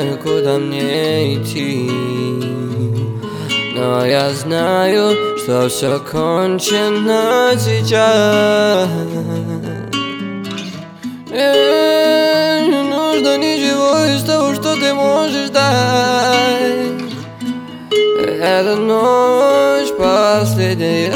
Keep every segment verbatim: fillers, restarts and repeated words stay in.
знаю, куда мне идти, но я знаю, что все кончено сейчас. Мне не нужно ничего из того, что ты можешь дать. Эта ночь последняя.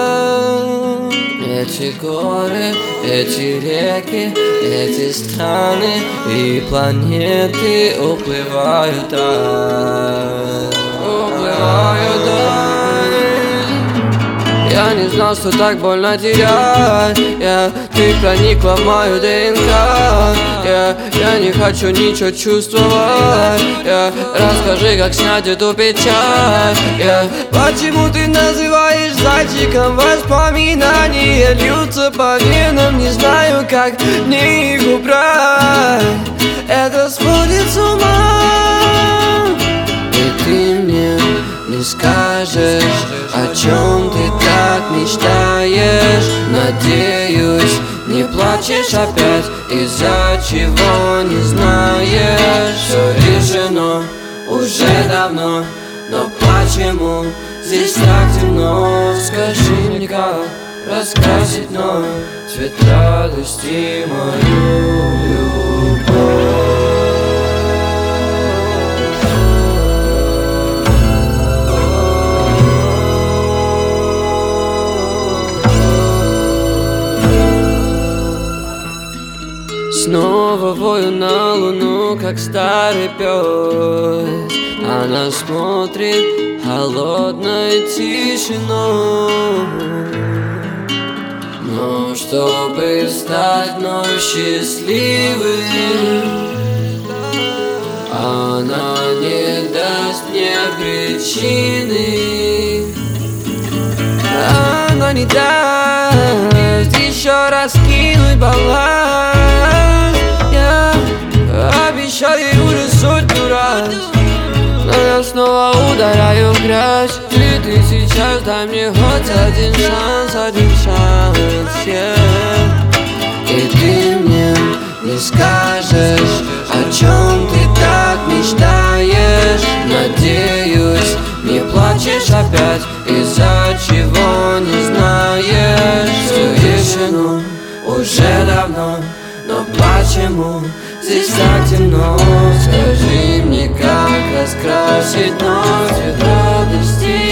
Эти горы, эти реки, эти страны и планеты уплывают даль, уплывают даль. Я не знал, что так больно терять. Я, ты проникла в мою ДНК. Я, я не хочу ничего чувствовать. Я, расскажи, как снять эту печаль. Я, почему ты называешь зайчиком воспоминания? Льются по венам, не знаю, как мне их убрать. Это сводит с ума. И ты мне не скажешь, о чем ты так мечтаешь. Надеюсь, не плачешь опять из-за чего не знаешь. Все решено уже давно, но почему здесь так темно? Скажи мне, как раскрасить вновь цвет радости мою любовь. Снова вою на луну, как старый пес. Она смотрит холодной тишиной. Но чтобы стать вновь счастливым, она не даст мне причины. Она не даст еще раз кинуть балласт. Я обещал ей уже сотню раз, но я снова ударяю в грязь. И ты сейчас дай мне хоть один шанс, один шанс, yeah. И ты мне не скажешь, о чем ты так мечтаешь. Надеюсь, не плачешь опять из-за чего не знаешь. Все решено уже давно, но почему здесь так темно? Скажи мне, как раскрасить вновь цвет радости